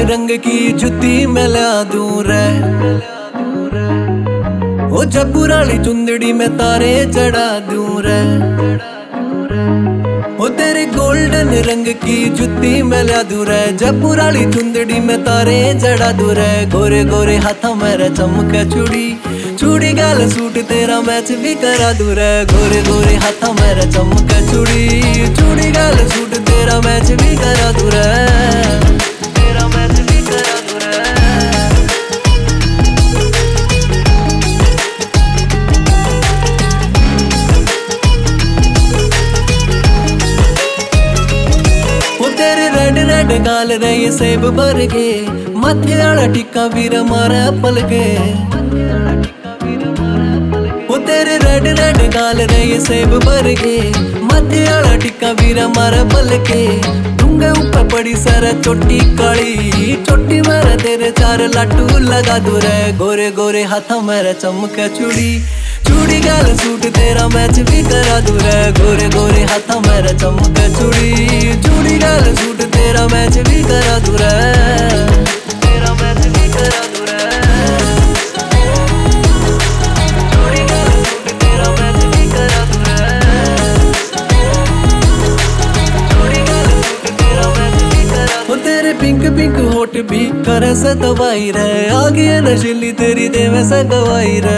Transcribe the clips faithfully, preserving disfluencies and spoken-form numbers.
रंग की जुती मैं ला दूं रे। ओ जयपुर वाली चुंदड़ी में तारे चढ़ा दूं रे। ओ तेरे गोल्डन रंग की जुती मैं ला दूं रे। जयपुर वाली चुंदड़ी में तारे चढ़ा दूं रे। गोरे गोरे हाथा मेरा चमके चूड़ी, चूड़ी गाल सूट तेरा मैच भी करा दूं रे। गोरे गोरे हाथा मेरा चमके चूड़ी, चूड़ी गाल सूट तेरा मैच भी करा दूं रे। तेरा मैच भी करा दूं रे। वो तेरे रेड रेड गाल रहे सेब भर के, माथे वाला टिक्का वीर मारा पल के। वो तेरे रेड रेड गाल रहे सेब भर के, माथे वाला टिक्का वीर मारा पल के। डूंगे ऊपर पड़ी सर चोटी काली, चोटी मेरे तेरे चार लाटू लगा दूं रे। गोरे गोरे हाथा मेरा चमके चूड़ी, चूड़ी गाल सूट तेरा मैच भी करा दूं रे। गोरे गोरे हाथा मेरा चमके चूड़ी, चूड़ी गाल सूट तेरा मैच भी करा दूं रे। तेरा मैच भी करा दूं रे। चूड़ी गाल सूट तेरा मैच भी करा दूं रे। चूड़ी गाल सूट तेरा मैच भी करा। वो तेरे पिंक पिंक होठ भी करे से दवाई रे। आगे नशीली तेरी देवे से गवाई रे।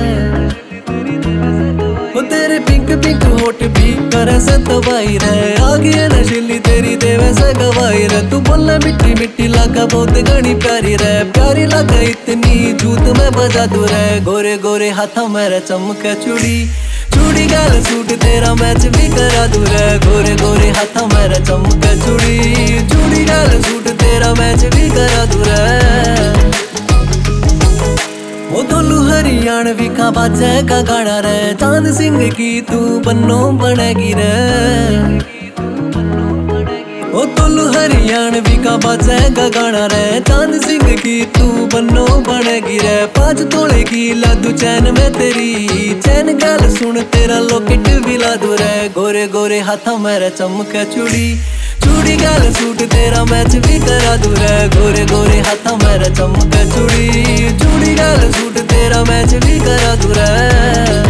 वो तेरे पिंक पिंक होठ भी करे से दवाई रे। आगे नशीली तेरी देवे से गवाई रे। तू बोलना मिट्टी मिट्टी लागा बहुत घनी प्यारी रे। प्यारी लागा इतनी जूत में बजा दूं रे। गोरे गोरे हाथा मेरा चमके चूड़ी, चूड़ी गाल सूट तेरा मैच भी करा दूं रे। गोरे गोरे हाथा मेरा चमके चूड़ी, चूड़ी गाल सूट तेरा मैच भी करा दूं रे। वो दोलू हरियाणवी का बाजे का गाना रे। चांद सिंह की तू बन्नो बनेगी रे। ओ दोलू हरियाणवी का बाजे का गाना रे। चांद सिंह की तू बन्नो बनेगी रे। पाँच तोले की लादू चैन में तेरी, चैन गाल सुन तेरा लॉकेट भी ला दूं रे। गोरे गोरे हाथा मेरा चमके चूड़ी, चूड़ी गाल सूट तेरा मैच भी करा दूं रे। गोरे गोरे हाथा मेरा चमके चूड़ी, चूड़ी गाल सूट तेरा मैच भी करा दूं रे।